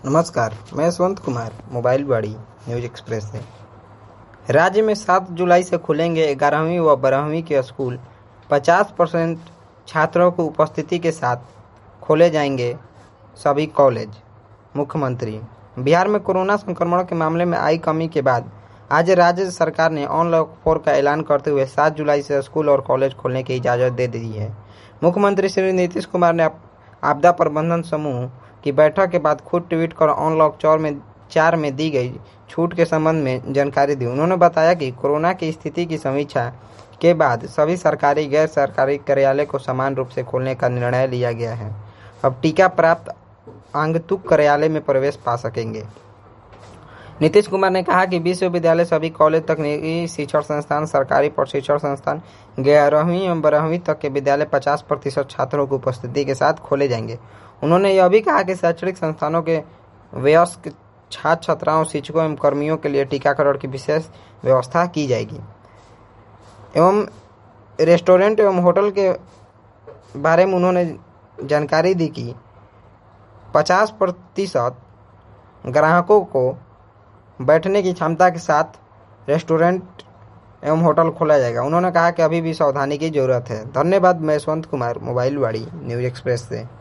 नमस्कार, मैं Yashwant Kumar, mobile Vaani news express से। राज्य में 7 जुलाई से खुलेंगे 11वीं व 12वीं के स्कूल। 50% छात्रों की उपस्थिति के साथ खोले जाएंगे सभी कॉलेज। मुख्यमंत्री। बिहार में कोरोना संक्रमण के मामले में आई कमी के बाद आज राज्य सरकार ने अनलॉक 4 का ऐलान करते हुए 7 जुलाई से स्कूल और कॉलेज खोलने की इजाज़त दे दी है। मुख्यमंत्री श्री नीतीश कुमार ने आपदा प्रबंधन समूह की बैठक के बाद खुद ट्वीट कर अनलॉक 4 में दी गई छूट के संबंध में जानकारी दी। उन्होंने बताया कि कोरोना की स्थिति की समीक्षा के बाद सभी सरकारी गैर सरकारी कार्यालय को समान रूप से खोलने का निर्णय लिया गया है। अब टीका प्राप्त आगंतुक कार्यालय में प्रवेश पा सकेंगे। नीतीश कुमार ने कहा कि विश्वविद्यालय, सभी कॉलेज, तकनीकी शिक्षण संस्थान, सरकारी प्रशिक्षण संस्थान 11वीं एवं 12वीं तक के विद्यालय 50% छात्रों की उपस्थिति के साथ खोले जाएंगे। उन्होंने यह भी कहा कि शैक्षणिक संस्थानों के वयस्क छात्र छात्राओं, शिक्षकों एवं कर्मियों के लिए टीकाकरण की विशेष व्यवस्था की जाएगी। एवं रेस्टोरेंट एवं होटल के बारे में उन्होंने जानकारी दी कि 50% ग्राहकों को बैठने की क्षमता के साथ रेस्टोरेंट एवं होटल खोला जाएगा। उन्होंने कहा कि अभी भी सावधानी की जरूरत है। धन्यवाद। मैं Yashwant Kumar, mobile Vaani news express से।